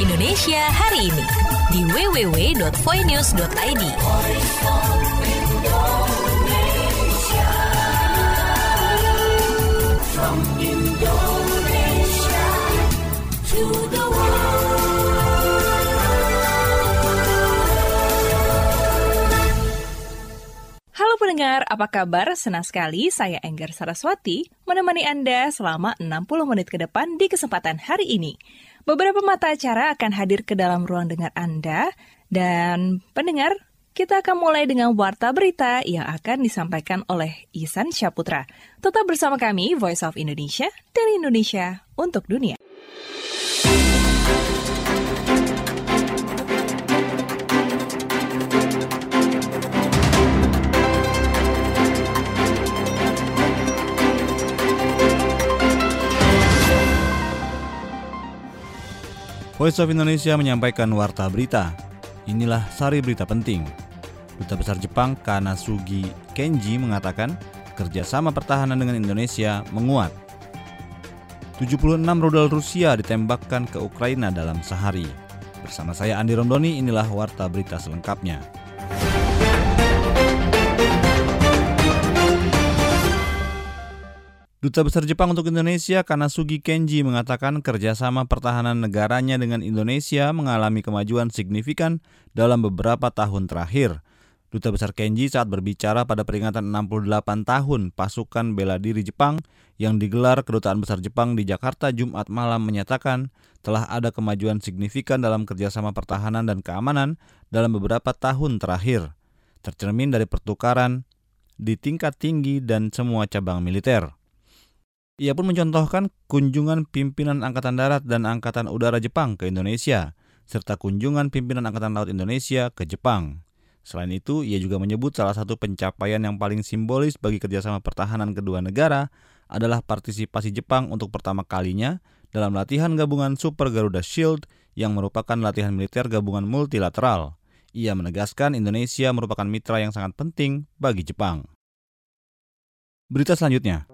Indonesia hari ini di www.voinews.id. From Indonesia to the world. Halo pendengar, apa kabar? Senang sekali saya Enggar Saraswati menemani Anda selama 60 menit ke depan di kesempatan hari ini. Beberapa mata acara akan hadir ke dalam ruang dengar Anda, dan pendengar, kita akan mulai dengan warta berita yang akan disampaikan oleh Ihsan Syaputra. Tetap bersama kami, Voice of Indonesia, dari Indonesia untuk dunia. Voice of Indonesia menyampaikan warta berita. Inilah sari berita penting. Duta Besar Jepang Kanasugi Kenji mengatakan kerjasama pertahanan dengan Indonesia menguat. 76 rudal Rusia ditembakkan ke Ukraina dalam sehari. Bersama saya Andi Romdoni, inilah warta berita selengkapnya. Duta Besar Jepang untuk Indonesia Kanasugi Kenji mengatakan kerjasama pertahanan negaranya dengan Indonesia mengalami kemajuan signifikan dalam beberapa tahun terakhir. Duta Besar Kenji saat berbicara pada peringatan 68 tahun pasukan bela diri Jepang yang digelar Kedutaan Besar Jepang di Jakarta Jumat malam menyatakan telah ada kemajuan signifikan dalam kerjasama pertahanan dan keamanan dalam beberapa tahun terakhir, tercermin dari pertukaran di tingkat tinggi dan semua cabang militer. Ia pun mencontohkan kunjungan pimpinan Angkatan Darat dan Angkatan Udara Jepang ke Indonesia, serta kunjungan pimpinan Angkatan Laut Indonesia ke Jepang. Selain itu, ia juga menyebut salah satu pencapaian yang paling simbolis bagi kerjasama pertahanan kedua negara adalah partisipasi Jepang untuk pertama kalinya dalam latihan gabungan Super Garuda Shield yang merupakan latihan militer gabungan multilateral. Ia menegaskan Indonesia merupakan mitra yang sangat penting bagi Jepang. Berita selanjutnya.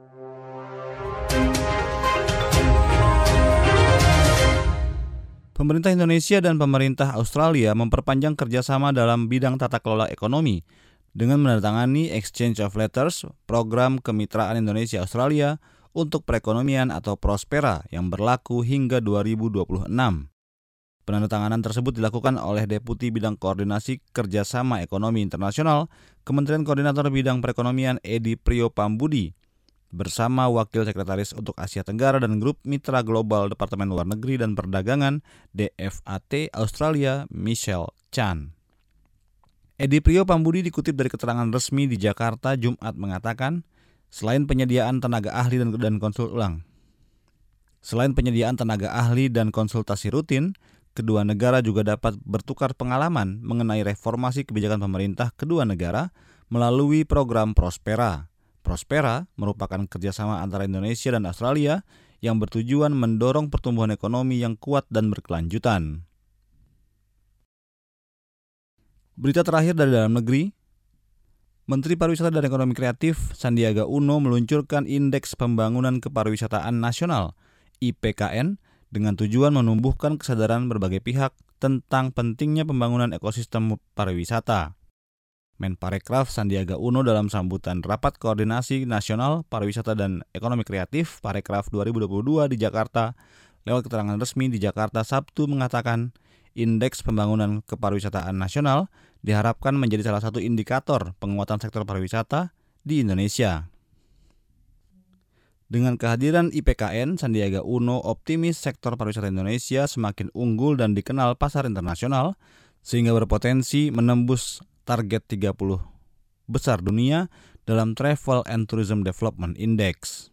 Pemerintah Indonesia dan pemerintah Australia memperpanjang kerjasama dalam bidang tata kelola ekonomi dengan menandatangani Exchange of Letters, program kemitraan Indonesia-Australia untuk perekonomian atau Prospera yang berlaku hingga 2026. Penandatanganan tersebut dilakukan oleh Deputi Bidang Koordinasi Kerjasama Ekonomi Internasional Kementerian Koordinator Bidang Perekonomian Edi Priopambudi bersama Wakil Sekretaris untuk Asia Tenggara dan Grup Mitra Global Departemen Luar Negeri dan Perdagangan DFAT Australia Michelle Chan. Edi Priopambudi dikutip dari keterangan resmi di Jakarta Jumat mengatakan, selain penyediaan tenaga ahli dan konsultasi rutin, kedua negara juga dapat bertukar pengalaman mengenai reformasi kebijakan pemerintah kedua negara melalui program Prospera. Prospera merupakan kerjasama antara Indonesia dan Australia yang bertujuan mendorong pertumbuhan ekonomi yang kuat dan berkelanjutan. Berita terakhir dari dalam negeri, Menteri Pariwisata dan Ekonomi Kreatif Sandiaga Uno meluncurkan Indeks Pembangunan Kepariwisataan Nasional (IPKN) dengan tujuan menumbuhkan kesadaran berbagai pihak tentang pentingnya pembangunan ekosistem pariwisata. Menparekraf Sandiaga Uno dalam sambutan Rapat Koordinasi Nasional Pariwisata dan Ekonomi Kreatif Parekraf 2022 di Jakarta lewat keterangan resmi di Jakarta Sabtu mengatakan Indeks Pembangunan Kepariwisataan Nasional diharapkan menjadi salah satu indikator penguatan sektor pariwisata di Indonesia. Dengan kehadiran IPKN, Sandiaga Uno optimis sektor pariwisata Indonesia semakin unggul dan dikenal pasar internasional sehingga berpotensi menembus target 30 besar dunia dalam Travel and Tourism Development Index.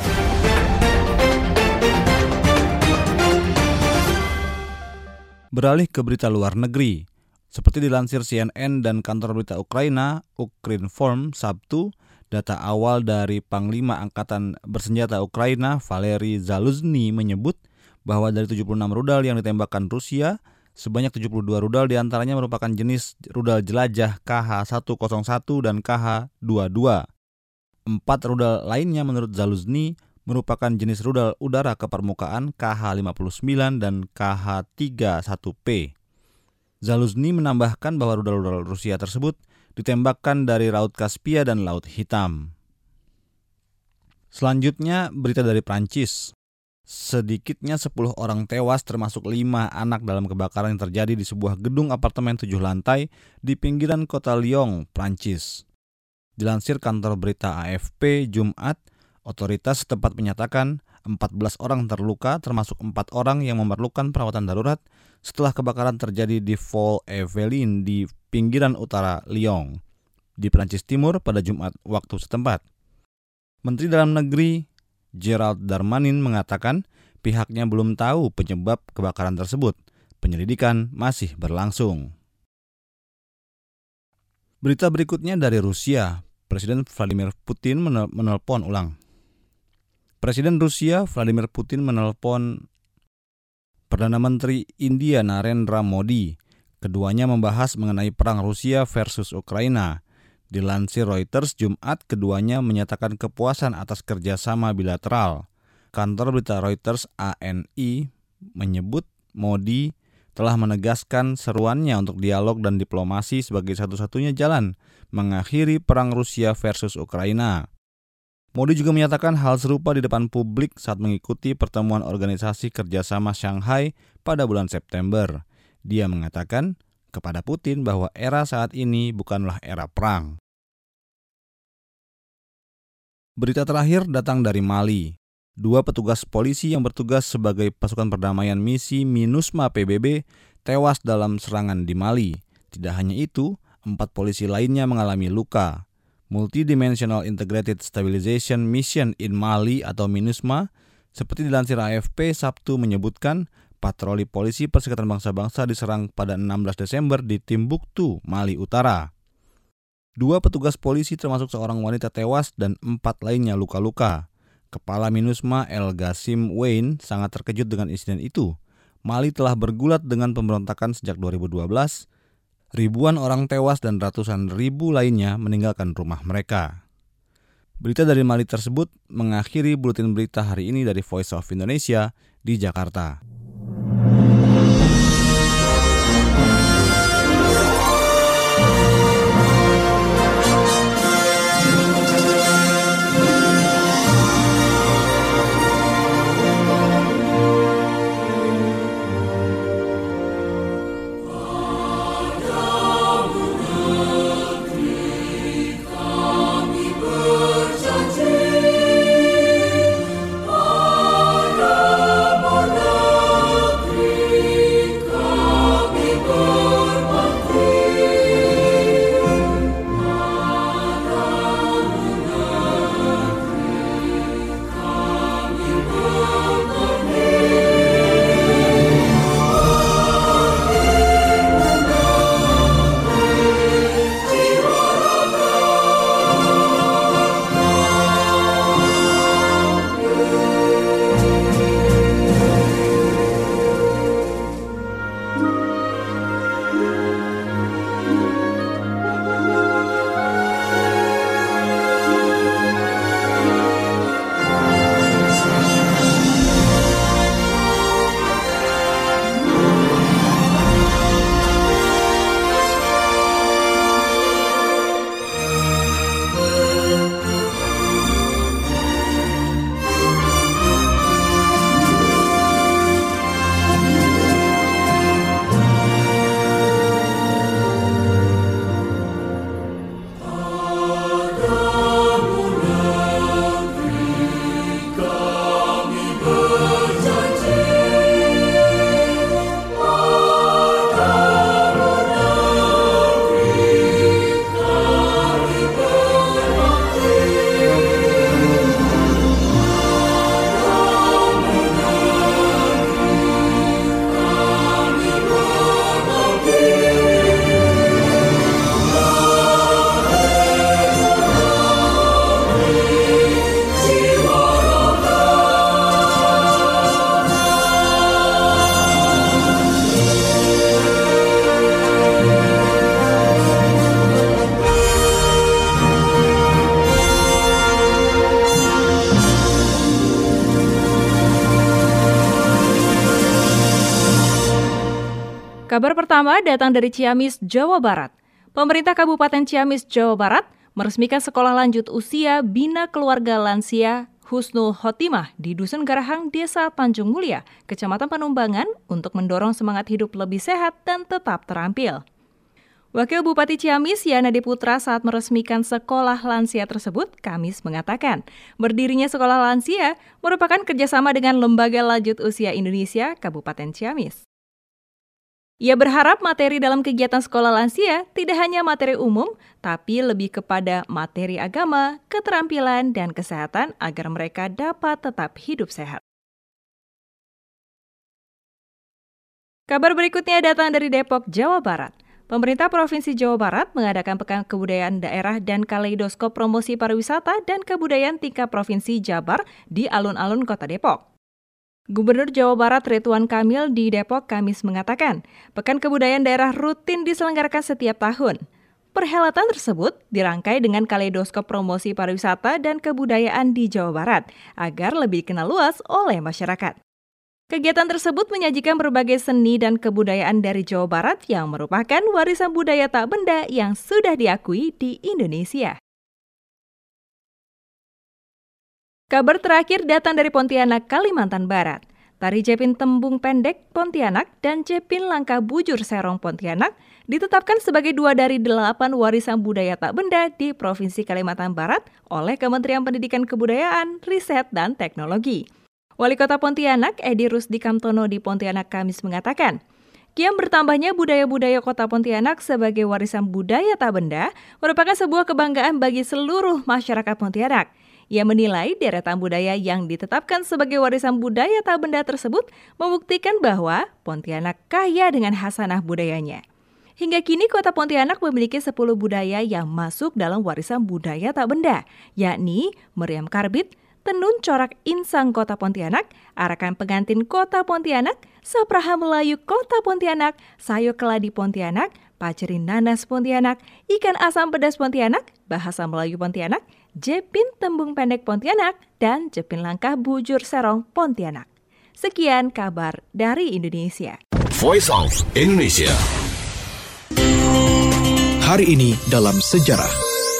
Beralih ke berita luar negeri. Seperti dilansir CNN dan kantor berita Ukraina, Ukrinform, Sabtu, data awal dari Panglima Angkatan Bersenjata Ukraina, Valery Zaluzny menyebut bahwa dari 76 rudal yang ditembakkan Rusia, sebanyak 72 rudal diantaranya merupakan jenis rudal jelajah KH-101 dan KH-22. 4 rudal lainnya menurut Zaluzny merupakan jenis rudal udara ke permukaan KH-59 dan KH-31P. Zaluzny menambahkan bahwa rudal-rudal Rusia tersebut ditembakkan dari Laut Kaspia dan Laut Hitam. Selanjutnya, berita dari Prancis. Sedikitnya 10 orang tewas termasuk 5 anak dalam kebakaran yang terjadi di sebuah gedung apartemen 7 lantai di pinggiran kota Lyon, Prancis. Dilansir kantor berita AFP Jumat, otoritas setempat menyatakan 14 orang terluka termasuk 4 orang yang memerlukan perawatan darurat setelah kebakaran terjadi di Val-Evelyn di pinggiran utara Lyon, di Prancis Timur pada Jumat waktu setempat. Menteri Dalam Negeri Gerald Darmanin mengatakan pihaknya belum tahu penyebab kebakaran tersebut. Penyelidikan masih berlangsung. Berita berikutnya dari Rusia. Presiden Vladimir Putin menelpon ulang. Presiden Rusia Vladimir Putin menelpon Perdana Menteri India Narendra Modi. Keduanya membahas mengenai perang Rusia versus Ukraina. Dilansir Reuters Jumat, keduanya menyatakan kepuasan atas kerjasama bilateral. Kantor berita Reuters ANI menyebut Modi telah menegaskan seruannya untuk dialog dan diplomasi sebagai satu-satunya jalan mengakhiri perang Rusia versus Ukraina. Modi juga menyatakan hal serupa di depan publik saat mengikuti pertemuan Organisasi Kerjasama Shanghai pada bulan September. Dia mengatakan kepada Putin bahwa era saat ini bukanlah era perang. Berita terakhir datang dari Mali. 2 petugas polisi yang bertugas sebagai pasukan perdamaian misi MINUSMA PBB tewas dalam serangan di Mali. Tidak hanya itu, 4 polisi lainnya mengalami luka. Multidimensional Integrated Stabilization Mission in Mali atau MINUSMA, seperti dilansir AFP Sabtu menyebutkan, patroli polisi Perserikatan Bangsa-Bangsa diserang pada 16 Desember di Timbuktu, Mali Utara. 2 petugas polisi termasuk seorang wanita tewas dan 4 lainnya luka-luka. Kepala MINUSMA El Gassim Wayne sangat terkejut dengan insiden itu. Mali telah bergulat dengan pemberontakan sejak 2012. Ribuan orang tewas dan ratusan ribu lainnya meninggalkan rumah mereka. Berita dari Mali tersebut mengakhiri buletin berita hari ini dari Voice of Indonesia di Jakarta. Kabar pertama datang dari Ciamis, Jawa Barat. Pemerintah Kabupaten Ciamis, Jawa Barat meresmikan sekolah lanjut usia Bina Keluarga Lansia Husnul Khotimah di Dusun Garahang, Desa Tanjung Mulia, Kecamatan Panumbangan untuk mendorong semangat hidup lebih sehat dan tetap terampil. Wakil Bupati Ciamis, Yana Diputra, saat meresmikan sekolah lansia tersebut, Kamis mengatakan, berdirinya sekolah lansia merupakan kerjasama dengan Lembaga Lanjut Usia Indonesia, Kabupaten Ciamis. Ia berharap materi dalam kegiatan sekolah lansia tidak hanya materi umum, tapi lebih kepada materi agama, keterampilan, dan kesehatan agar mereka dapat tetap hidup sehat. Kabar berikutnya datang dari Depok, Jawa Barat. Pemerintah Provinsi Jawa Barat mengadakan Pekan Kebudayaan Daerah dan Kaleidoskop Promosi Pariwisata dan Kebudayaan tingkat Provinsi Jabar di alun-alun Kota Depok. Gubernur Jawa Barat Ridwan Kamil di Depok Kamis mengatakan, Pekan Kebudayaan Daerah rutin diselenggarakan setiap tahun. Perhelatan tersebut dirangkai dengan kaleidoskop promosi pariwisata dan kebudayaan di Jawa Barat agar lebih dikenal luas oleh masyarakat. Kegiatan tersebut menyajikan berbagai seni dan kebudayaan dari Jawa Barat yang merupakan warisan budaya tak benda yang sudah diakui di Indonesia. Kabar terakhir datang dari Pontianak, Kalimantan Barat. Tari Jepin Tembung Pendek Pontianak dan Jepin Langkah Bujur Serong Pontianak ditetapkan sebagai 2 dari 8 warisan budaya tak benda di Provinsi Kalimantan Barat oleh Kementerian Pendidikan Kebudayaan, Riset, dan Teknologi. Wali Kota Pontianak, Edi Rusdi Kamtono di Pontianak Kamis mengatakan, kian bertambahnya budaya-budaya Kota Pontianak sebagai warisan budaya tak benda merupakan sebuah kebanggaan bagi seluruh masyarakat Pontianak. Ia menilai deretan budaya yang ditetapkan sebagai warisan budaya tak benda tersebut membuktikan bahwa Pontianak kaya dengan khasanah budayanya. Hingga kini Kota Pontianak memiliki 10 budaya yang masuk dalam warisan budaya tak benda, yakni meriam karbit, tenun corak insang Kota Pontianak, arakan pengantin Kota Pontianak, sapraha Melayu Kota Pontianak, sayo keladi Pontianak, pacerin nanas Pontianak, ikan asam pedas Pontianak, bahasa Melayu Pontianak, Jepin Tembung Pendek Pontianak, dan Jepin Langkah Bujur Serong Pontianak. Sekian kabar dari Indonesia. Voice of Indonesia. Hari ini dalam sejarah.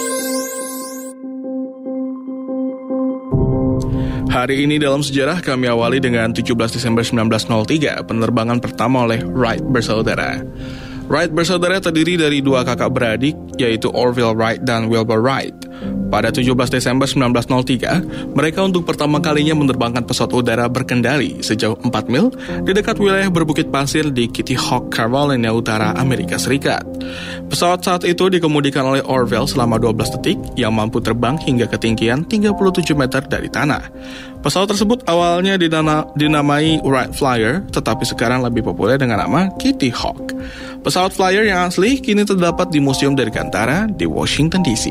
Hari ini dalam sejarah kami awali dengan 17 Desember 1903, penerbangan pertama oleh Wright bersaudara. Wright bersaudara terdiri dari 2 kakak beradik, yaitu Orville Wright dan Wilbur Wright. Pada 17 Desember 1903, mereka untuk pertama kalinya menerbangkan pesawat udara berkendali sejauh 4 mil di dekat wilayah berbukit pasir di Kitty Hawk, Carolina Utara, Amerika Serikat. Pesawat saat itu dikemudikan oleh Orville selama 12 detik yang mampu terbang hingga ketinggian 37 meter dari tanah. Pesawat tersebut awalnya dinamai Wright Flyer, tetapi sekarang lebih populer dengan nama Kitty Hawk. Pesawat Flyer yang asli kini terdapat di Museum Dirgantara di Washington, D.C.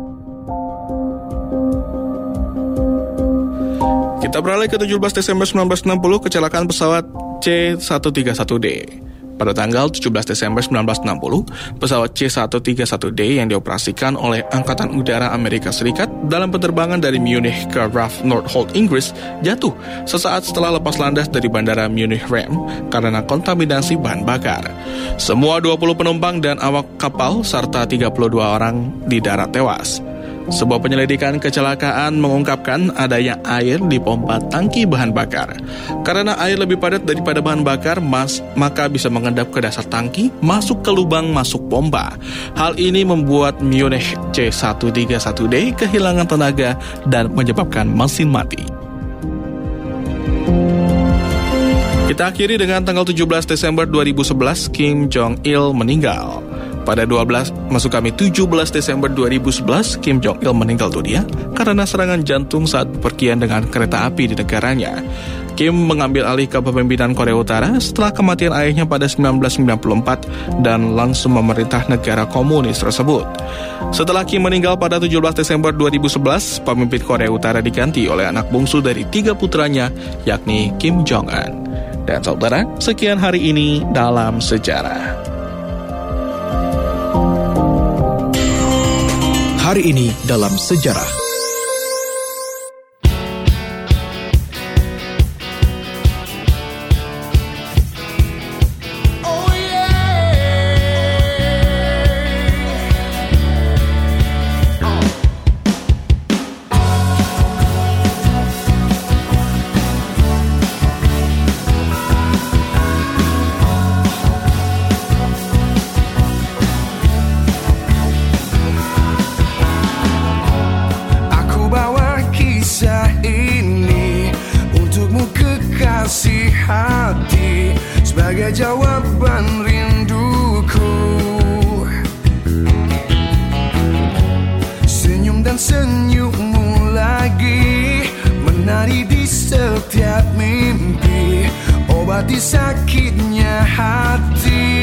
Kita beralih ke 17 Desember 1960, kecelakaan pesawat C-131D. Pada tanggal 17 Desember 1960, pesawat C-131D yang dioperasikan oleh Angkatan Udara Amerika Serikat dalam penerbangan dari Munich ke RAF Northolt, Inggris, jatuh sesaat setelah lepas landas dari Bandara Munich Rem karena kontaminasi bahan bakar. Semua 20 penumpang dan awak kapal serta 32 orang di darat tewas. Sebuah penyelidikan kecelakaan mengungkapkan adanya air di pompa tangki bahan bakar. Karena air lebih padat daripada bahan bakar, maka bisa mengendap ke dasar tangki, masuk ke lubang masuk pompa. Hal ini membuat Munich C-131D kehilangan tenaga dan menyebabkan mesin mati. Kita akhiri dengan tanggal 17 Desember 2011, Kim Jong-il meninggal. Pada 17 Desember 2011, Kim Jong-il meninggal dunia karena serangan jantung saat bepergian dengan kereta api di negaranya. Kim mengambil alih kepemimpinan Korea Utara setelah kematian ayahnya pada 1994 dan langsung memerintah negara komunis tersebut. Setelah Kim meninggal pada 17 Desember 2011, pemimpin Korea Utara diganti oleh anak bungsu dari 3 putranya, yakni Kim Jong-un. Dan saudara, sekian hari ini dalam sejarah. Hari ini dalam sejarah. Oh yeah. sebagai jawaban rinduku. Senyum dan senyummu lagi menari di setiap mimpi, obati sakitnya hati.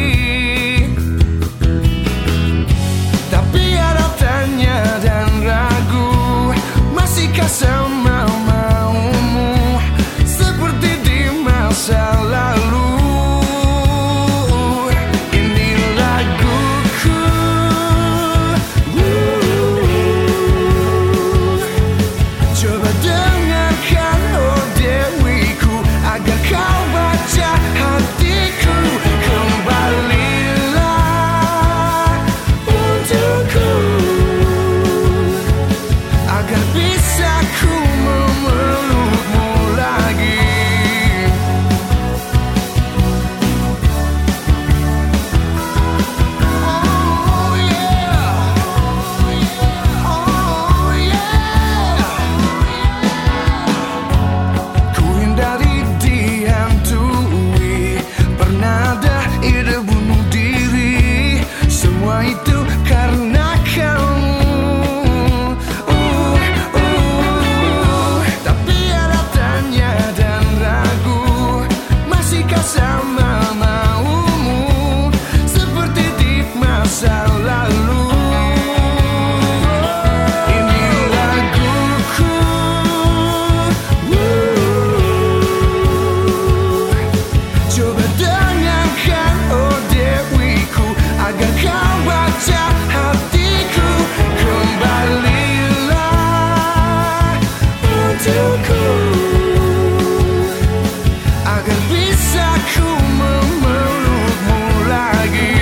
Tapi ada tanya dan ragu, masihkah sama maumu seperti di masa lalu? Ini laguku, coba dengarkan oh dewiku, agar kau baca hatiku. Kembalilah untukku, agar bisa ku memelukmu lagi. Oh yeah, oh yeah. Ku hindari dihantui, pernah ada ide bunuh diri, semua itu karena kamu. Tapi ada tanya dan ragu, masihkah sama maumu seperti di masa lalu? Ini laguku, coba dengarkan oh dewiku, agar kau baca hatiku. Kembalilah untukku, agar bisa ku memelukmu lagi.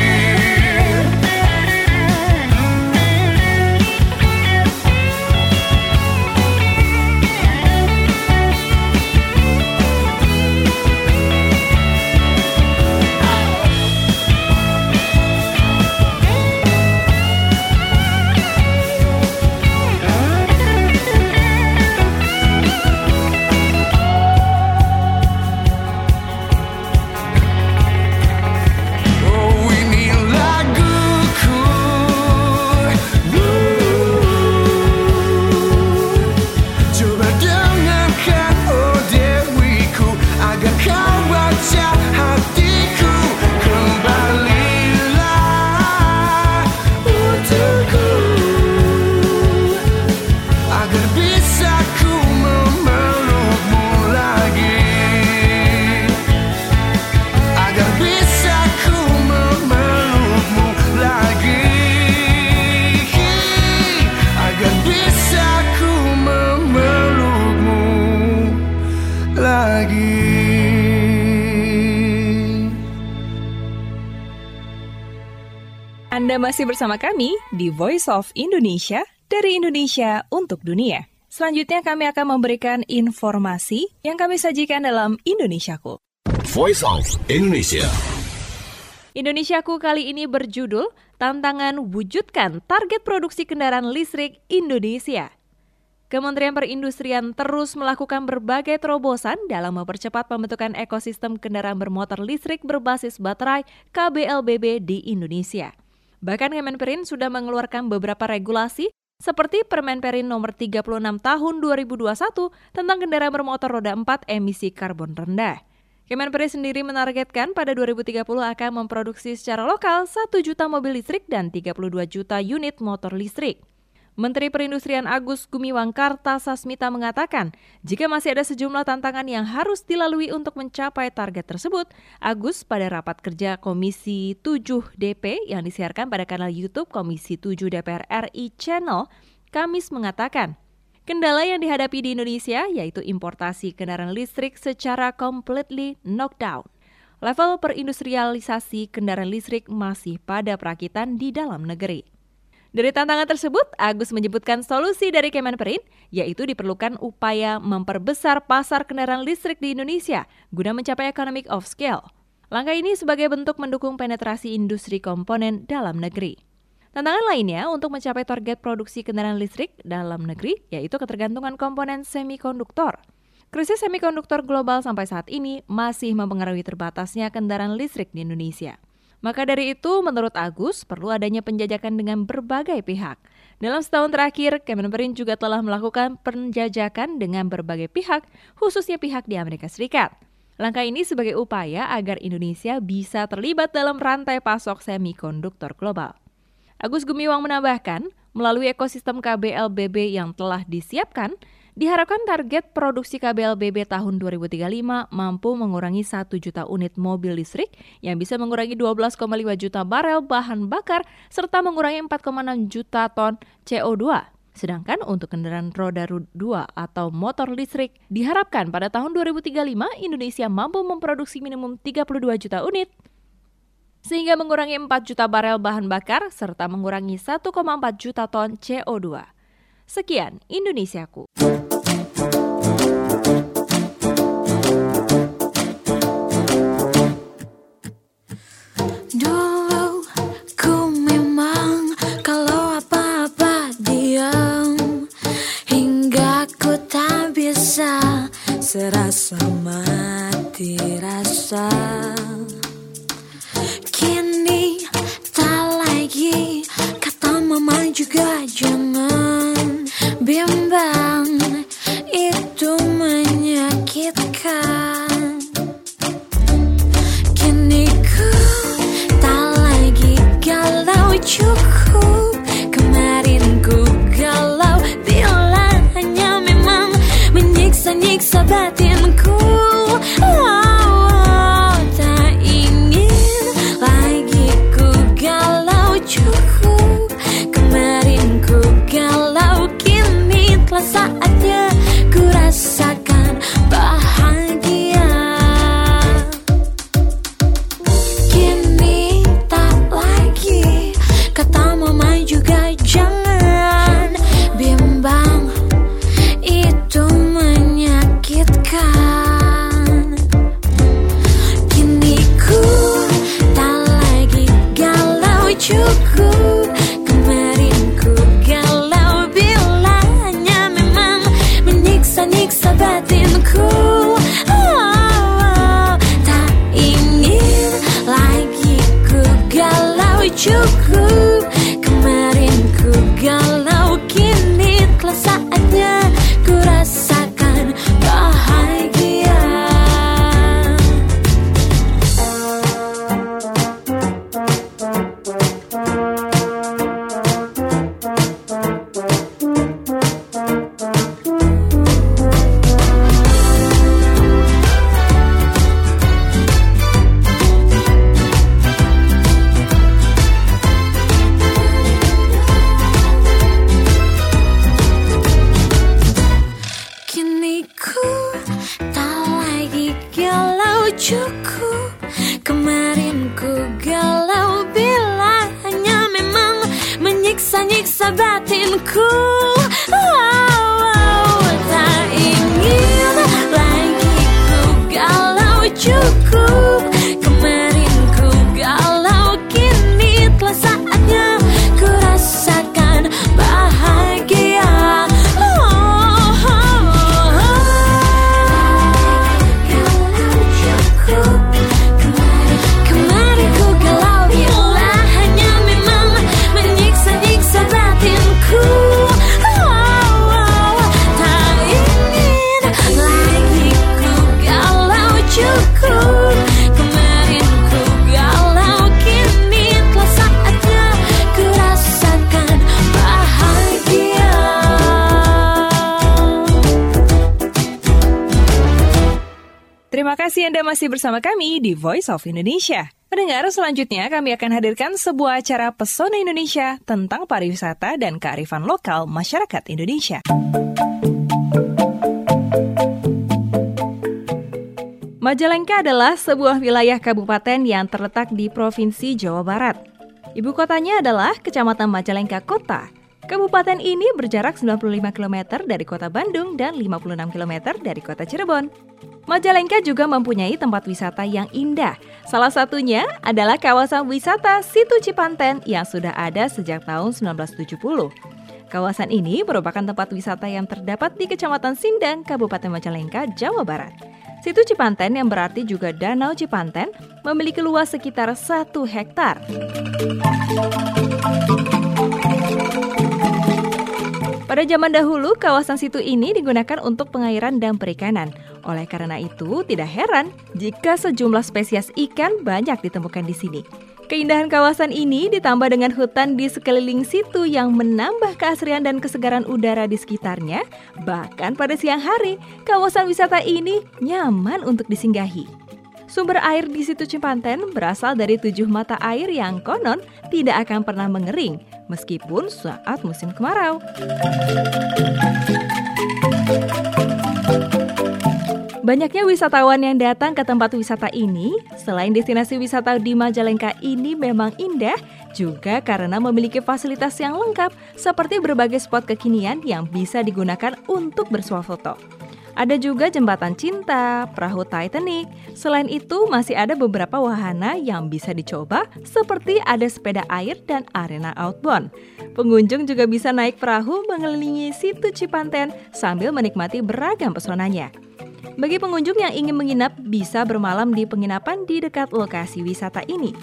Oh ini laguku, coba dengarkan oh dewiku, agar kau baca hatiku. Kembalilah untukku, agar bisa ku memelukmu lagi, agar bisa ku memelukmu lagi, agar bisa ku memelukmu lagi. Anda masih bersama kami di Voice of Indonesia, dari Indonesia untuk dunia. Selanjutnya kami akan memberikan informasi yang kami sajikan dalam Indonesiaku. Voice of Indonesia. Indonesiaku kali ini berjudul Tantangan Wujudkan Target Produksi Kendaraan Listrik Indonesia. Kementerian Perindustrian terus melakukan berbagai terobosan dalam mempercepat pembentukan ekosistem kendaraan bermotor listrik berbasis baterai KBLBB di Indonesia. Bahkan Kemenperin sudah mengeluarkan beberapa regulasi seperti Permenperin nomor 36 tahun 2021 tentang kendaraan bermotor roda 4 emisi karbon rendah. Kemenperin sendiri menargetkan pada 2030 akan memproduksi secara lokal 1 juta mobil listrik dan 32 juta unit motor listrik. Menteri Perindustrian Agus Gumiwang Kartasasmita mengatakan, jika masih ada sejumlah tantangan yang harus dilalui untuk mencapai target tersebut, Agus pada rapat kerja Komisi 7 DP yang disiarkan pada kanal YouTube Komisi 7 DPR RI Channel, Kamis mengatakan, kendala yang dihadapi di Indonesia yaitu importasi kendaraan listrik secara completely knockdown. Level perindustrialisasi kendaraan listrik masih pada perakitan di dalam negeri. Dari tantangan tersebut, Agus menyebutkan solusi dari Kemenperin, yaitu diperlukan upaya memperbesar pasar kendaraan listrik di Indonesia guna mencapai economic of scale. Langkah ini sebagai bentuk mendukung penetrasi industri komponen dalam negeri. Tantangan lainnya untuk mencapai target produksi kendaraan listrik dalam negeri, yaitu ketergantungan komponen semikonduktor. Krisis semikonduktor global sampai saat ini masih mempengaruhi terbatasnya kendaraan listrik di Indonesia. Maka dari itu, menurut Agus, perlu adanya penjajakan dengan berbagai pihak. Dalam setahun terakhir, Kemenperin juga telah melakukan penjajakan dengan berbagai pihak, khususnya pihak di Amerika Serikat. Langkah ini sebagai upaya agar Indonesia bisa terlibat dalam rantai pasok semikonduktor global. Agus Gumiwang menambahkan, melalui ekosistem KBLBB yang telah disiapkan, diharapkan target produksi KBLBB tahun 2035 mampu mengurangi 1 juta unit mobil listrik yang bisa mengurangi 12,5 juta barel bahan bakar serta mengurangi 4,6 juta ton CO2. Sedangkan untuk kendaraan roda 2 atau motor listrik diharapkan pada tahun 2035 Indonesia mampu memproduksi minimum 32 juta unit sehingga mengurangi 4 juta barel bahan bakar serta mengurangi 1,4 juta ton CO2. Sekian Indonesiaku. Dulu ku memang kalau apa-apa diam, hingga ku tak bisa serasa mati rasa. Kini tak lagi, kata mama juga jangan bimbang, itu menyakitkan. Kini ku tak lagi galau, cukup kemarin ku galau bila hanya memang menyiksa-nyiksa batinku. Tak ingin lagi ku galau, cukup kemarin ku galau. Kini telah saatnya ku rasakan bahagia. Kini tak lagi, kata mama juga jangan bimbang, itu menyakitkan. Kini ku tak lagi galau, cukup kemarin ku galau bila hanya memang menyiksa-nyiksa batinku. Tak ingin lagi ku galau, cukup kemarin ku galau. Kini telah saatnya ku rasakan bahagia. Kini ku tak lagi galau, cukup kemarin ku galau bila hanya memang menyiksa-nyiksa batinku. Tak ingin lagi ku galau, cukup kemarin ku galau. Kini telah saatnya ku rasakan bahagia. Kemarin ku galau bila hanya memang menyiksa-nyiksa batinku. Tak ingin lagi ku galau, cukup kemarin ku galau. Kini telah saatnya ku rasakan bahagia. Terima kasih Anda masih bersama kami di Voice of Indonesia. Pendengar, selanjutnya kami akan hadirkan sebuah acara Pesona Indonesia tentang pariwisata dan kearifan lokal masyarakat Indonesia. Majalengka adalah sebuah wilayah kabupaten yang terletak di Provinsi Jawa Barat. Ibu kotanya adalah Kecamatan Majalengka Kota. Kabupaten ini berjarak 95 km dari kota Bandung dan 56 km dari kota Cirebon. Majalengka juga mempunyai tempat wisata yang indah. Salah satunya adalah kawasan wisata Situ Cipanten yang sudah ada sejak tahun 1970. Kawasan ini merupakan tempat wisata yang terdapat di Kecamatan Sindang, Kabupaten Majalengka, Jawa Barat. Situ Cipanten yang berarti juga Danau Cipanten memiliki luas sekitar 1 hektar. Pada zaman dahulu, kawasan situ ini digunakan untuk pengairan dan perikanan. Oleh karena itu, tidak heran jika sejumlah spesies ikan banyak ditemukan di sini. Keindahan kawasan ini ditambah dengan hutan di sekeliling situ yang menambah keasrian dan kesegaran udara di sekitarnya. Bahkan pada siang hari, kawasan wisata ini nyaman untuk disinggahi. Sumber air di situ Cipanten berasal dari 7 mata air yang konon tidak akan pernah mengering, meskipun saat musim kemarau. Banyaknya wisatawan yang datang ke tempat wisata ini, selain destinasi wisata di Majalengka ini memang indah, juga karena memiliki fasilitas yang lengkap seperti berbagai spot kekinian yang bisa digunakan untuk bersuah foto. Ada juga jembatan cinta, perahu Titanic. Selain itu, masih ada beberapa wahana yang bisa dicoba, seperti ada sepeda air dan arena outbound. Pengunjung juga bisa naik perahu mengelilingi situ Cipanten sambil menikmati beragam pesonanya. Bagi pengunjung yang ingin menginap, bisa bermalam di penginapan di dekat lokasi wisata ini.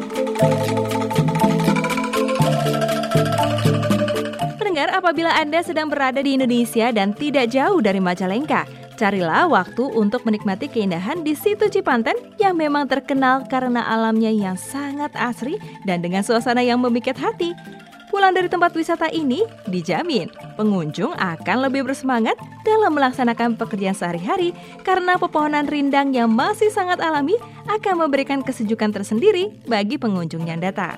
Pendengar, apabila Anda sedang berada di Indonesia dan tidak jauh dari Majalengka, carilah waktu untuk menikmati keindahan di situ Cipanten yang memang terkenal karena alamnya yang sangat asri dan dengan suasana yang memikat hati. Pulang dari tempat wisata ini, dijamin pengunjung akan lebih bersemangat dalam melaksanakan pekerjaan sehari-hari karena pepohonan rindang yang masih sangat alami akan memberikan kesejukan tersendiri bagi pengunjung yang datang.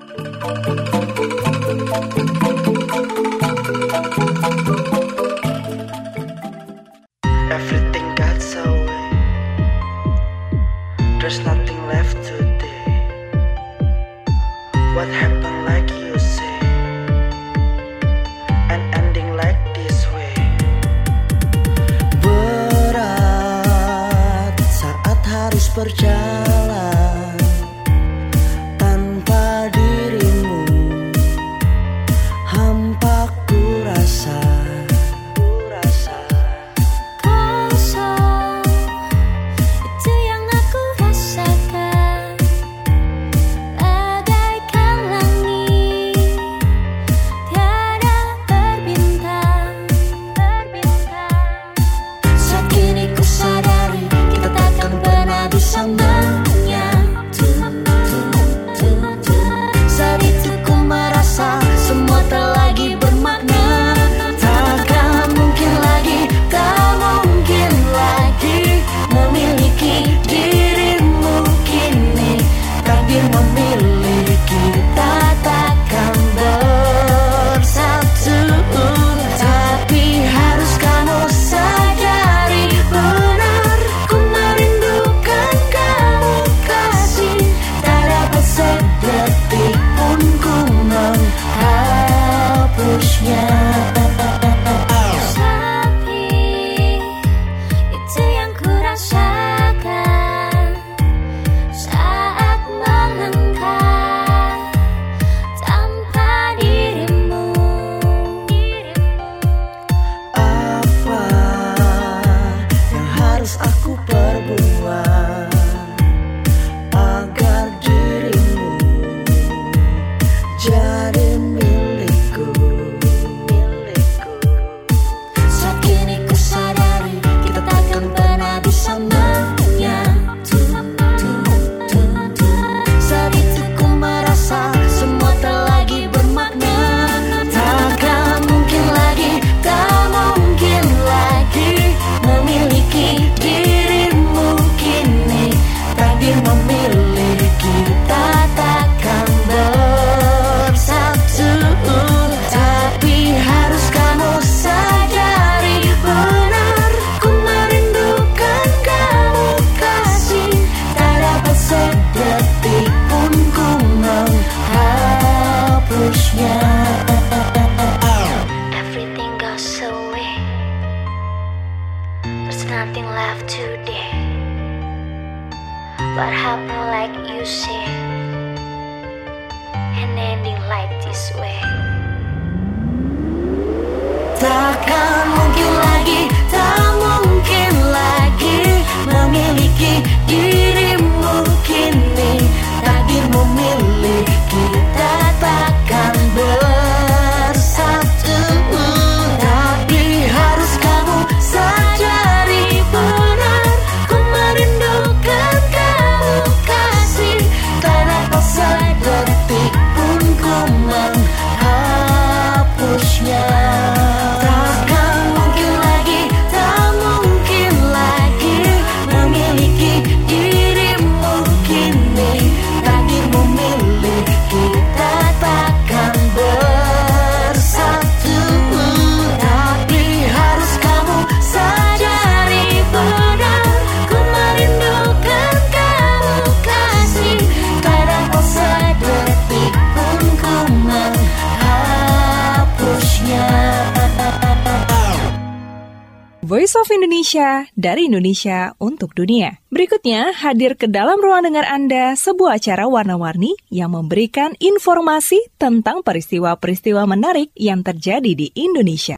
Everything got away. There's nothing left today. What happened like you say? An ending like this way. Berat saat harus berjalan tanpa dirimu. Hampa ku rasa. What happened like you say, an ending like this way. Takkan mungkin lagi, tak mungkin lagi memiliki dirimu kini. Takdirmu milik kita takkan bersatu. Tapi harus kamu sadari benar, ku merindukan kamu kasih. Tak dapat sedetik pun ku menghapusnya. Takkan mungkin lagi, tak mungkin lagi memiliki dirimu kini. Takdirmu milik kita takkan bersatu. Tapi harus kamu sadari benar, ku merindukan kamu kasih. Tak dapat sedetik pun ku menghapusnya. Voice of Indonesia, dari Indonesia untuk dunia. Berikutnya, hadir ke dalam ruang dengar Anda sebuah acara warna-warni yang memberikan informasi tentang peristiwa-peristiwa menarik yang terjadi di Indonesia.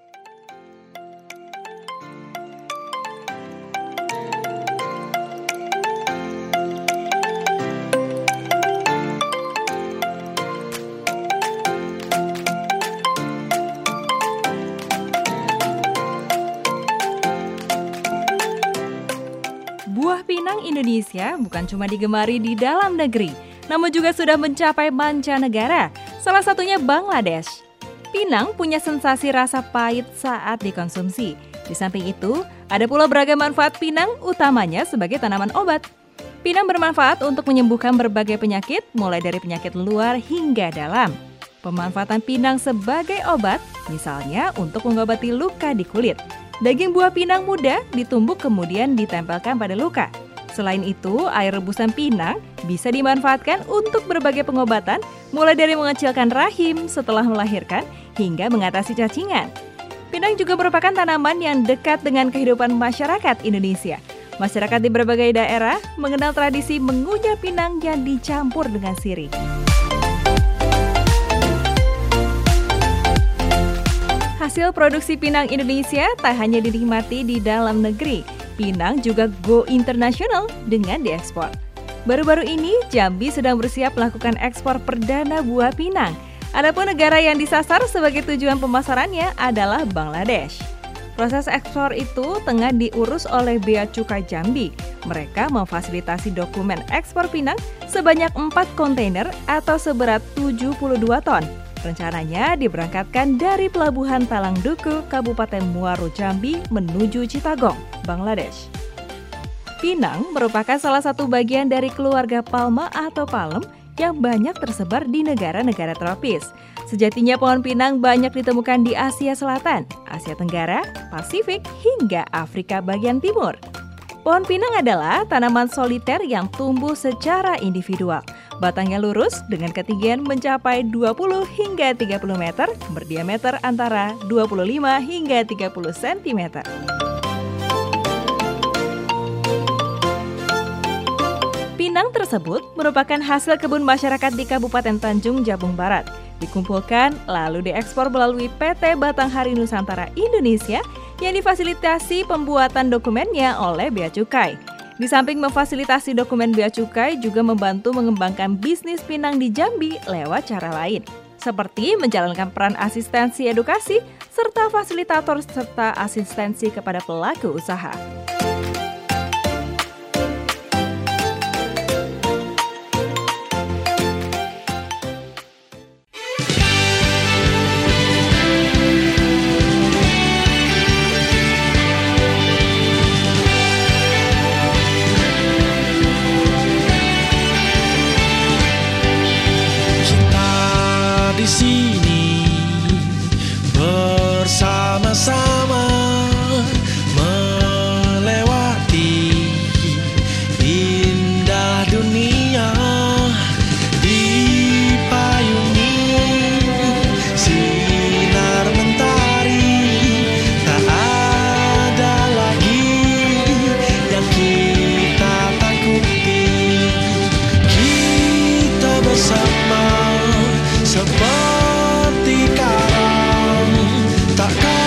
Buah pinang Indonesia bukan cuma digemari di dalam negeri, namun juga sudah mencapai mancanegara, salah satunya Bangladesh. Pinang punya sensasi rasa pahit saat dikonsumsi. Di samping itu, ada pula beragam manfaat pinang, utamanya sebagai tanaman obat. Pinang bermanfaat untuk menyembuhkan berbagai penyakit, mulai dari penyakit luar hingga dalam. Pemanfaatan pinang sebagai obat, misalnya untuk mengobati luka di kulit. Daging buah pinang muda ditumbuk kemudian ditempelkan pada luka. Selain itu, air rebusan pinang bisa dimanfaatkan untuk berbagai pengobatan, mulai dari mengecilkan rahim setelah melahirkan hingga mengatasi cacingan. Pinang juga merupakan tanaman yang dekat dengan kehidupan masyarakat Indonesia. Masyarakat di berbagai daerah mengenal tradisi mengunyah pinang yang dicampur dengan sirih. Hasil produksi pinang Indonesia tak hanya dinikmati di dalam negeri, pinang juga go internasional dengan diekspor. Baru-baru ini, Jambi sedang bersiap melakukan ekspor perdana buah pinang. Adapun negara yang disasar sebagai tujuan pemasarannya adalah Bangladesh. Proses ekspor itu tengah diurus oleh Bea Cukai Jambi. Mereka memfasilitasi dokumen ekspor pinang sebanyak 4 kontainer atau seberat 72 ton. Rencananya diberangkatkan dari Pelabuhan Talang Duku, Kabupaten Muaro Jambi menuju Chittagong, Bangladesh. Pinang merupakan salah satu bagian dari keluarga palma atau palem yang banyak tersebar di negara-negara tropis. Sejatinya pohon pinang banyak ditemukan di Asia Selatan, Asia Tenggara, Pasifik, hingga Afrika bagian timur. Pohon pinang adalah tanaman soliter yang tumbuh secara individual. Batangnya lurus dengan ketinggian mencapai 20 hingga 30 meter, berdiameter antara 25 hingga 30 cm. Pinang tersebut merupakan hasil kebun masyarakat di Kabupaten Tanjung Jabung Barat. Dikumpulkan lalu diekspor melalui PT Batanghari Nusantara Indonesia yang difasilitasi pembuatan dokumennya oleh Bea Cukai. Di samping memfasilitasi dokumen Bea Cukai juga membantu mengembangkan bisnis pinang di Jambi lewat cara lain, seperti menjalankan peran asistensi edukasi serta fasilitator serta asistensi kepada pelaku usaha. Di sini bersama-sama melewati indah dunia, dipayungi sinar mentari. Tak ada lagi yang kita takuti, kita bersama seperti karang, takkan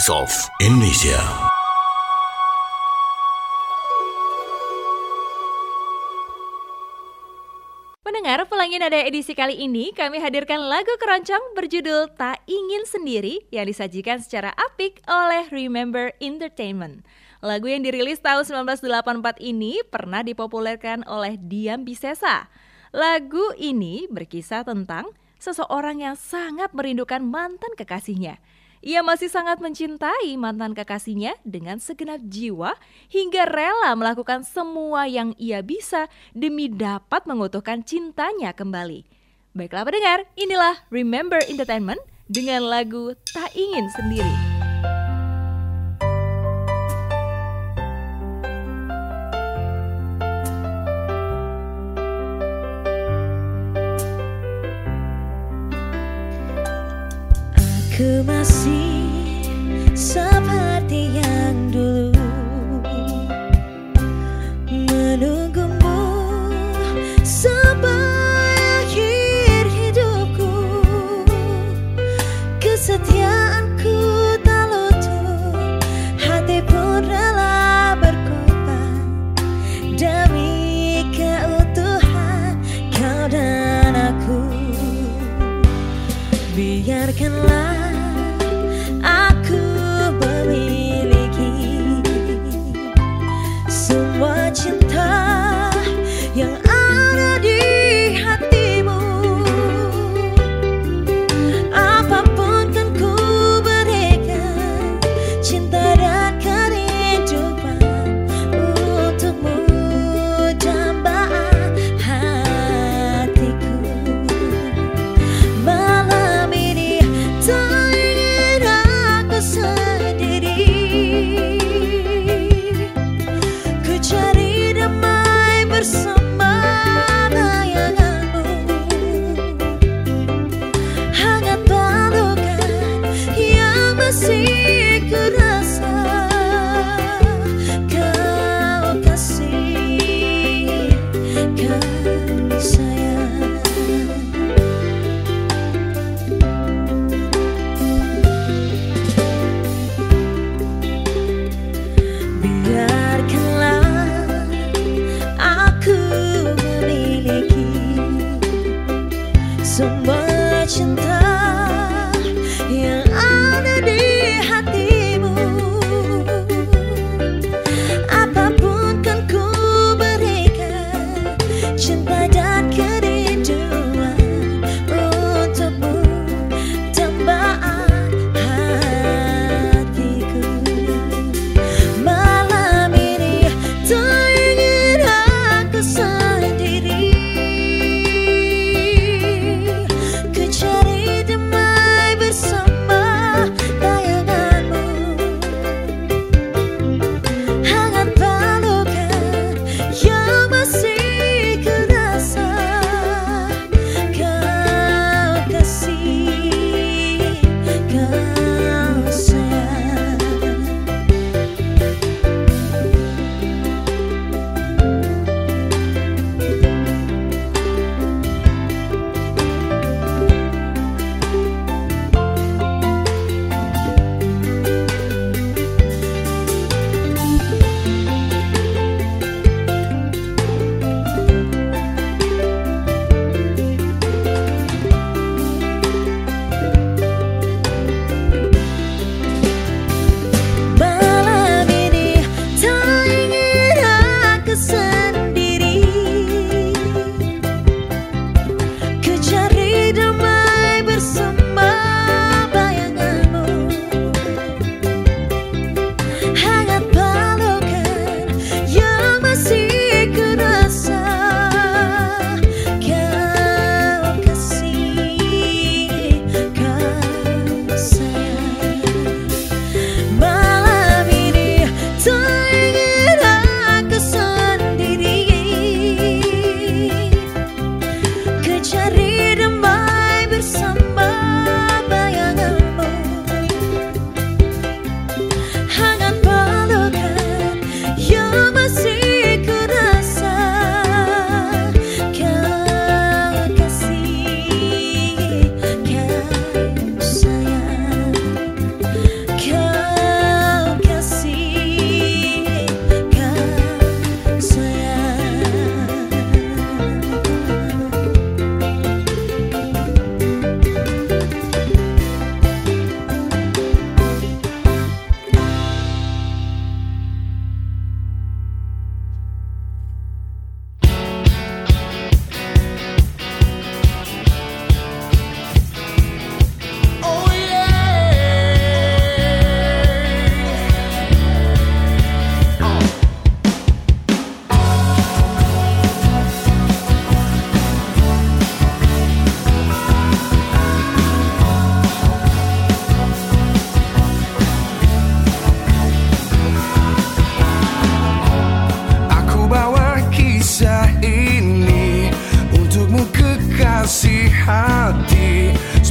Voice of Indonesia. Pendengar, Pelangi Nada edisi kali ini kami hadirkan lagu keroncong berjudul Tak Ingin Sendiri yang disajikan secara apik oleh Remember Entertainment. Lagu yang dirilis tahun 1984 ini pernah dipopulerkan oleh Dian Piscesa. Lagu ini berkisah tentang seseorang yang sangat merindukan mantan kekasihnya. Ia masih sangat mencintai mantan kekasihnya dengan segenap jiwa hingga rela melakukan semua yang ia bisa demi dapat mengutuhkan cintanya kembali. Baiklah pendengar, inilah Remember Entertainment dengan lagu Tak Ingin Sendiri. Aku masih seperti yang dulu menunggumu sampai akhir hidupku. Kesetiaanku tak luntur, hati pun rela berkorban demi keutuhan kau dan aku. Biarkanlah aku memiliki semua cinta yang ada di hatimu. Apapun kan ku berikan, cinta dan kehidupan untukmu dambaan hatiku. Malam ini tak ingin aku sendiri, ku cari damai bersama bayanganmu. Hangat pelukan yang masih ku rasa, kau kasih, kau sayang. Biarkanlah aku memiliki semua cinta yang ada di hatimu. Apapun kan ku berikan, cinta dan kerinduan untukmu dambaan hatiku. Malam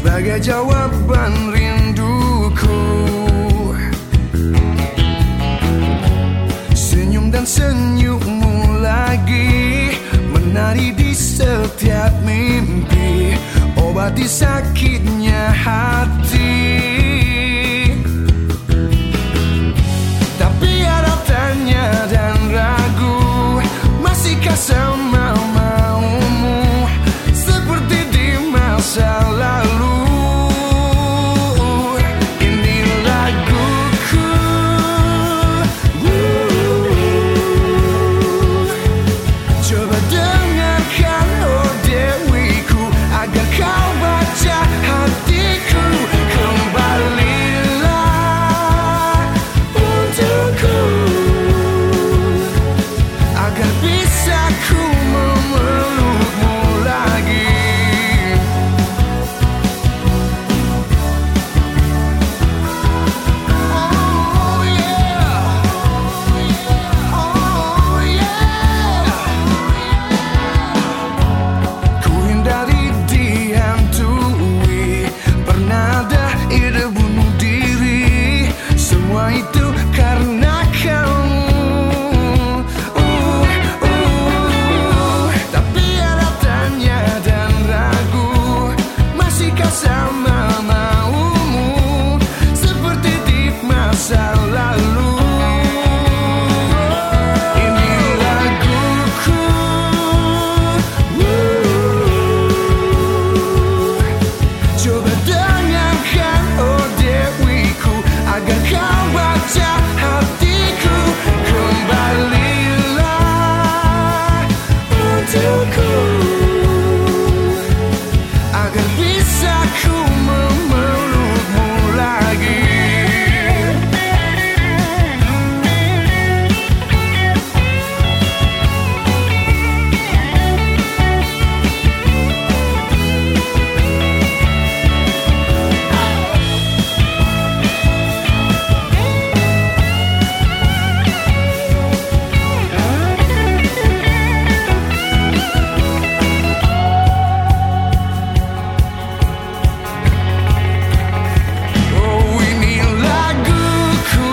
sebagai jawaban rinduku. Senyum dan senyummu lagi menari di setiap mimpi, obati sakitnya hati. Tapi ada tanya dan ragu, masihkah sama maumu seperti di masa lalu? Ini laguku, coba dengarkan oh dewiku, agar kau baca hatiku. Kembalilah untukku, agar bisa ku memelukmu lagi. Oh yeah, oh yeah. Ku hindari dihantui, pernah ada ide bunuh diri, semua itu karena kamu. Tapi ada tanya dan ragu, masihkah sama maumu seperti di masa lalu? Ini laguku, coba dengarkan oh dewiku, agar kau baca hatiku. Kembalilah untukku, agar bisa ku memelukmu lagi. Oh ini laguku,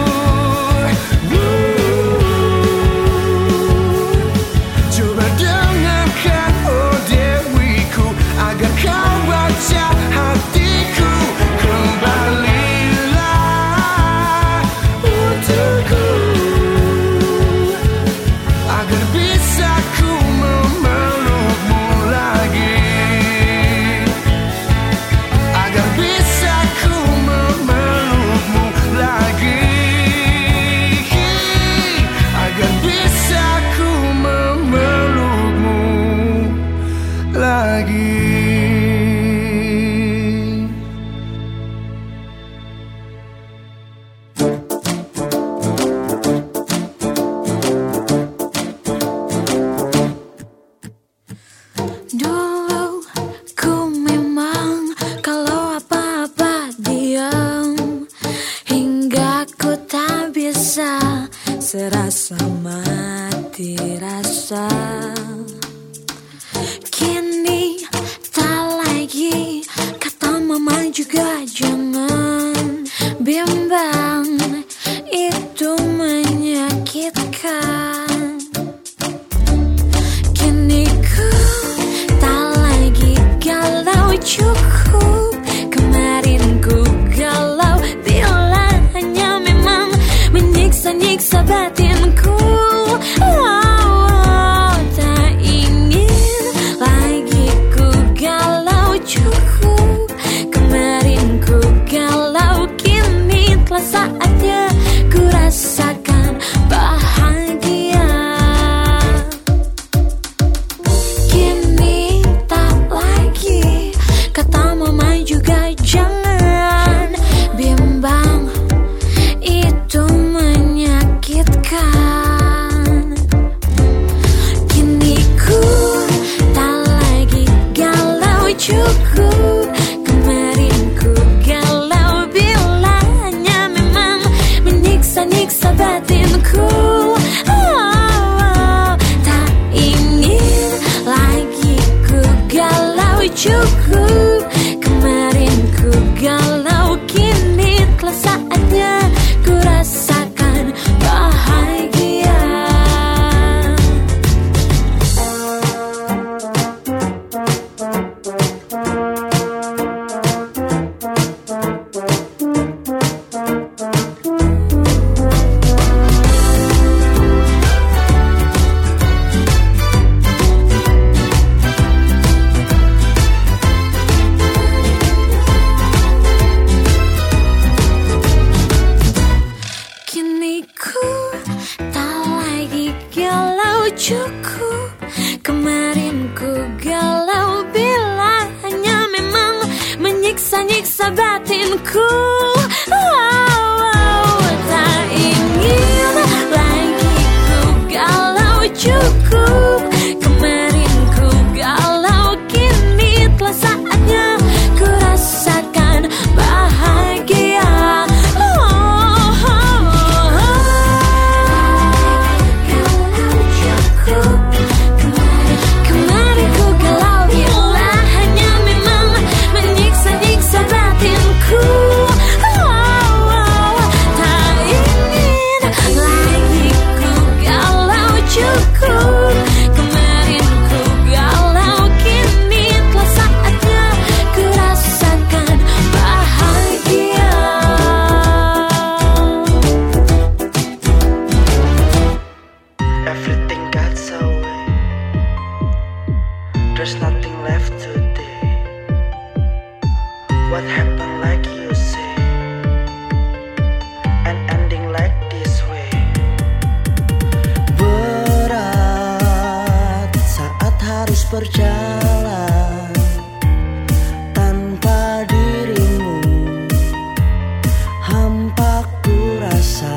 coba dengarkan oh dewiku, agar kau baca hatiku. Kembalilah untukku, agar bisa ku memelukmu lagi, agar bisa ku memelukmu lagi, agar bisa ku memelukmu lagi. Dulu ku memang kalau apa-apa diam, hingga ku tak bisa serasa mati rasa. Kini tak lagi, kata mama juga jangan bimbang, itu menyakitkan. Kini ku tak lagi galau, cukup kemarin ku galau, bila hanya memang menyiksa-nyiksa batinku. Tak ingin lagi ku galau, cukup kemarin ku galau, kini telah saatnya ku rasakan bahagia. Kini tak lagi, kata mama juga jangan bimbang, itu menyakitkan. Kini ku tak lagi galau, cukup kemarin ku galau, bila hanya memang menyiksa-nyiksa batinku. Tak ingin lagi ku galau, cukup kemarin cukup. Kemarin ku galau bila hanya memang menyiksa-nyiksa batinku. Tak ingin lagi ku galau cukup. Kemarin ku galau, kini telah saatnya ku rasakan bahagia. Kemarin ku galau bila hanya memang menyiksa-nyiksa batinku. Tak ingin lagi ku galau cukup. Kemarin ku galau, kini telah saatnya ku rasakan bahagia. Everything got away. There's nothing left today. What happened like you say? An ending like this way. Berat saat harus berjalan tanpa dirimu. Hampa ku rasa.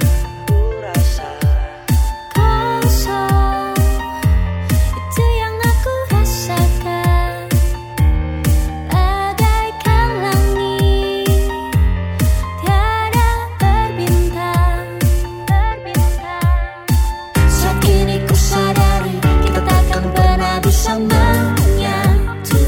Kosong, itu yang aku rasakan. Bagaikan langit, tiada berbintang. Saat kini ku sadari kita takkan pernah bisa menyatu.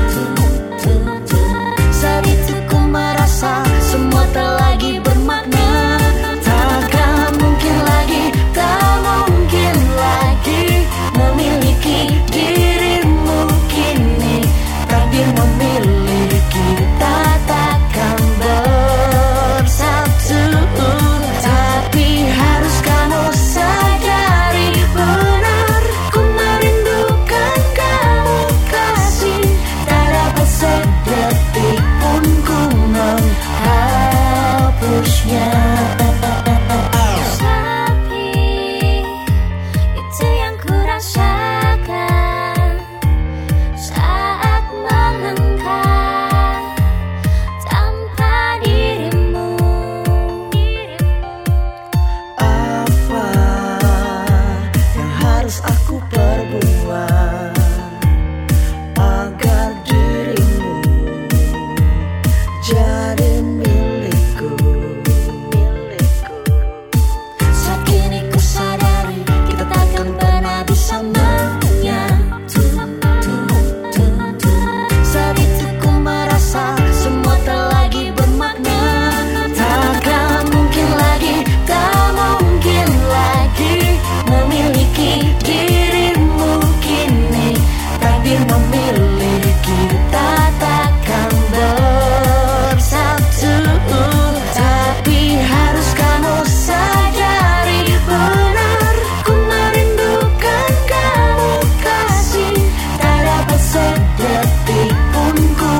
Saat itu ku merasa semua tak lagi bermakna. Takkan mungkin lagi, tak mungkin lagi memiliki dirimu kini. Takdir memilih kita takkan bersatu. Tapi harus kamu sadari benar, ku merindukan kamu kasih. Tak dapat sedetik pun ku menghapusnya. Tapi itu yang ku rasakan saat melangkah tanpa dirimu. Apa yang harus aku perbuat agar dirimu jadi milikku? Saat kini ku sadari kita takkan pernah bisa menyatu. Saat itu ku merasa semua tak lagi bermakna. Takkan mungkin lagi, tak mungkin lagi memiliki dirimu kini. Takdir memilih kita takkan bersatu. Tapi harus kamu sadari benar, ku merindukan kamu kasih. Tak dapat sedetik pun ku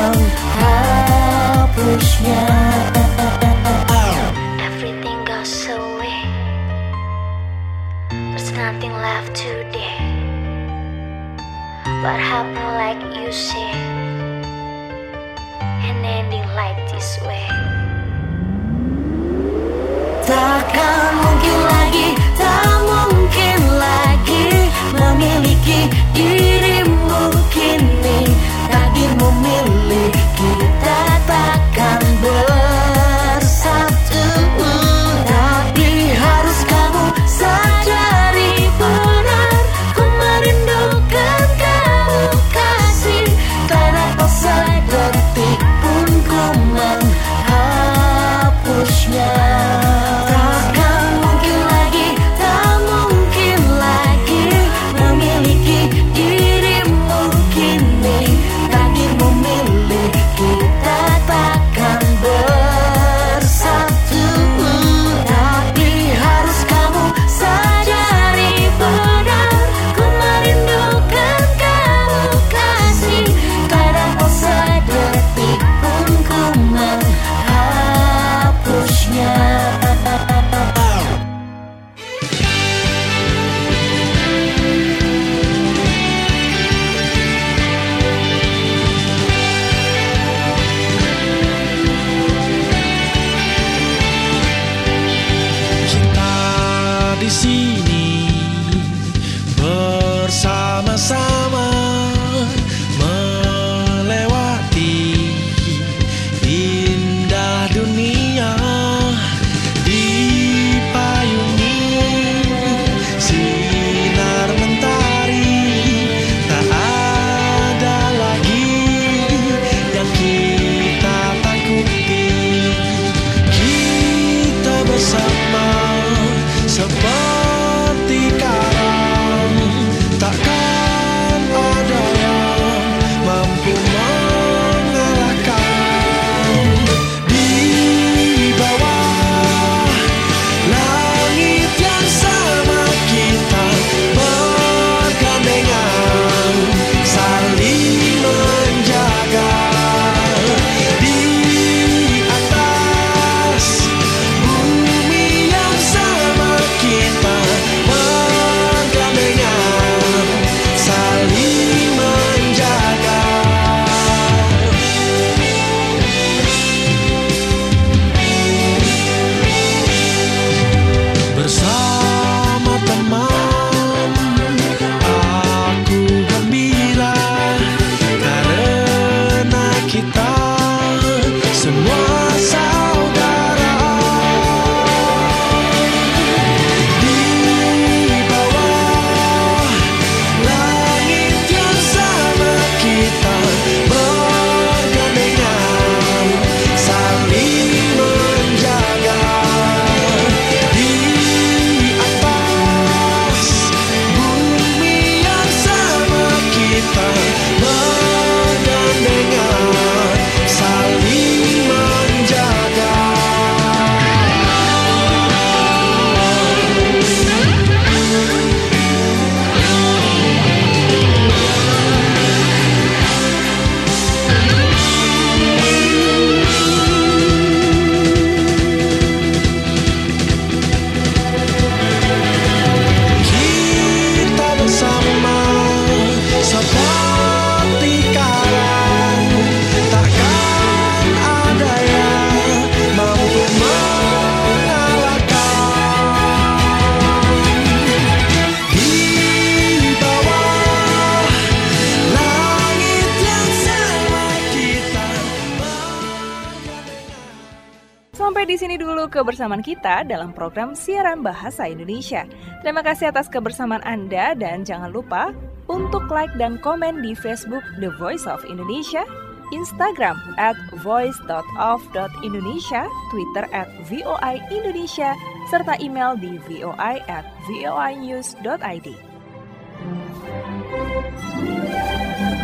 menghapusnya. Everything goes away. There's nothing left today. What happened like you say? An ending like this way. Takkan mungkin lagi, tak mungkin lagi memiliki dirimu kini. Takdir memilih kita takkan bersatu. Tapi harus kamu sadari benar, ku merindukan kamu kasih. Tak dapat sedetik pun ku menghapusnya. Takkan mungkin lagi, tak mungkin lagi memiliki dirimu kini. Takdir memilih kita takkan bersatu. Tapi harus kamu sadari benar, ku merindukan kamu kasih. Tak dapat sedetik pun ku menghapusnya. di sini bersama-sama melewati indah dunia, dipayungi sinar mentari. Tak ada lagi yang kita takuti. Kita bersama seperti karang, takkan ada yang mampu mengalahkan. Di bawah langit yang sama kita bergandengan, saling menjaga. Di atas bumi yang sama kita bergandengan, saling menjaga. Bersama teman aku gembira, karena kita semua saudara. Di bawah langit yang sama kita bergandengan, saling menjaga. Di atas bumi yang sama kita bergandengan, saling menjaga. Kita bersama seperti karang, takkan ada yang mampu mengalahkan. Di bawah langit yang sama kita Sampai di sini dulu kebersamaan kita dalam program siaran bahasa Indonesia. Terima kasih atas kebersamaan Anda dan jangan lupa untuk like dan komen di Facebook The Voice of Indonesia, Instagram @voice.of.indonesia, Twitter @voiindonesia, serta email di voi@voinews.id.